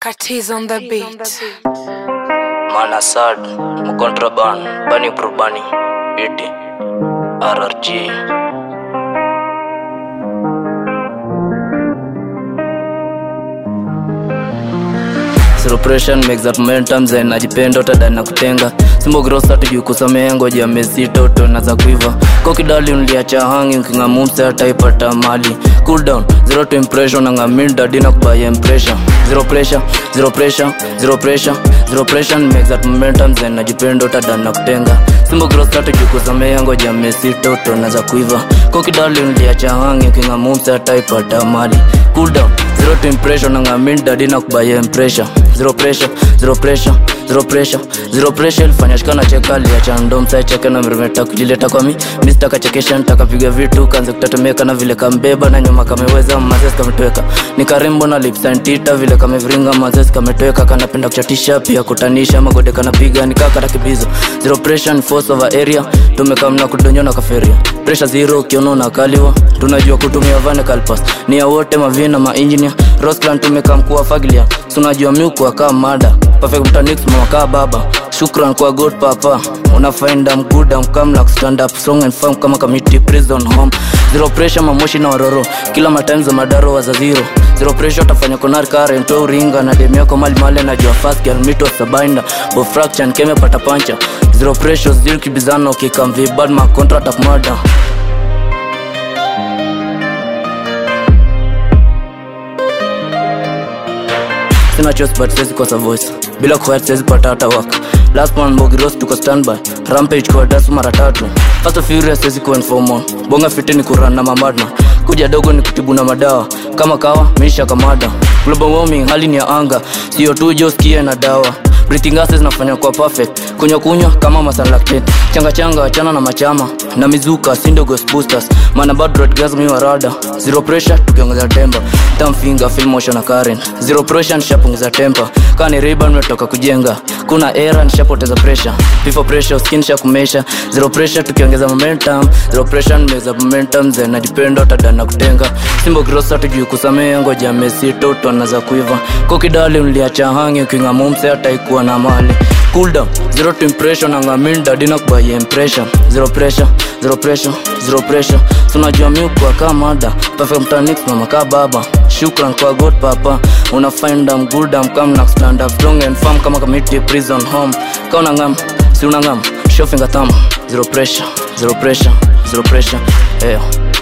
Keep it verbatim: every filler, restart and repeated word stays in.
Katiz on the beat. Man Assad, Contraband, Bunny Burbani, E T, R R G. Celebration makes that momentum zen najipenda utada na kutenga Simbo grossa tujui kusamea ngoja mesi toto na za kuiva Koki dali unliacha hangi ukinga mumse hata ipata mali Cool down, zero to impression nanga minda dina kubaya impression Zero pressure, zero pressure, zero pressure Zero pressure makes that momentum zen najipenda utada na kutenga Simbo grossa tujui kusamea ngoja mesi toto na za kuiva Koki dali unliacha hangi ukinga mumse hata ipata mali Cool down, zero to impression nanga minda dina kubaya impression Zero pressure, zero pressure, zero pressure, zero pressure Fanya shikana cheka liacha ndo msa cheka na miremeta kujileta kwa mi Mista kachekesha nitaka piga vitu kanze kutatemeka na vile kambeba na nyuma kameweza mazesi kametweka Nika rembo na lips and tita vile kamevringa mazesi kametweka Kanapenda kuchatisha pia kutanisha magode kanapiga nikaka rakibizo Zero pressure ni force over area tumekamna kudonyo na kaferia Pressure zero kiono na kaliwa tunajua kutumia vane kalpas ni ya wote mavina ma engineer Rosclan tumekamkuwa fagilia tunajua miuku waka mada Perfect mtanix mwaka baba Shukran kwa God papa Una find I'm good I'm come like stand up strong and firm kama community prison home Zero pressure mamoshi na waroro Kila matimes za madaro waza zero Zero pressure utafanya konari kare Nto uringa na demi yako mali male na jua fast girl mito sabainda Bo fracture nkeme pata pancha Zero pressure zero kibizano kikamvi bad ma contract of murder Sina choice but sezi kosa voice Bila kufight sezi pata hata waka Last man Mbogi Ross tuko standby Rampage kwa dasu mara tatu Fast and Furious sezi kuwa inform on Bonga fiti ni kurana na mamadna Kuja dogo ni kutibu na madawa Kama kawa, misha kamada Global warming, hali ni ya anga C O two jo skie na dawa Breathing gases nafanya kwa perfect Kunywa kunywa kama masan lactate Changa changa achana na machama Na mizuka sindo ghost boosters Mana bad road gas miwa rada Zero pressure tukiongeza temper Thumb finger feel motion na Karen Zero pressure nishapunguza temper Kani ribbon metoka kujenga Kuna era nishapoteza pressure Before pressure skin shakumesha Zero pressure tukiongeza momentum Zero pressure nimeza momentum Zena dipendo utadana kutenga Simbo grossa tujui kusamea ngoja mesi toto anaza kuiva Koki dali unliacha hangi ukinga mumse hata ikuwa na mali Cool down, zero to impression Anga minda dina kubaya impression Zero pressure, zero pressure, zero pressure Tunajua miuku waka mada Perfect mtanix mama ka baba Shukran kwa God papa Una find I'm good I'm come now stand up strong and firm Kama community prison home Kauna ngam, si una ngam Show finger thumb Zero pressure, zero pressure, zero pressure. Yeah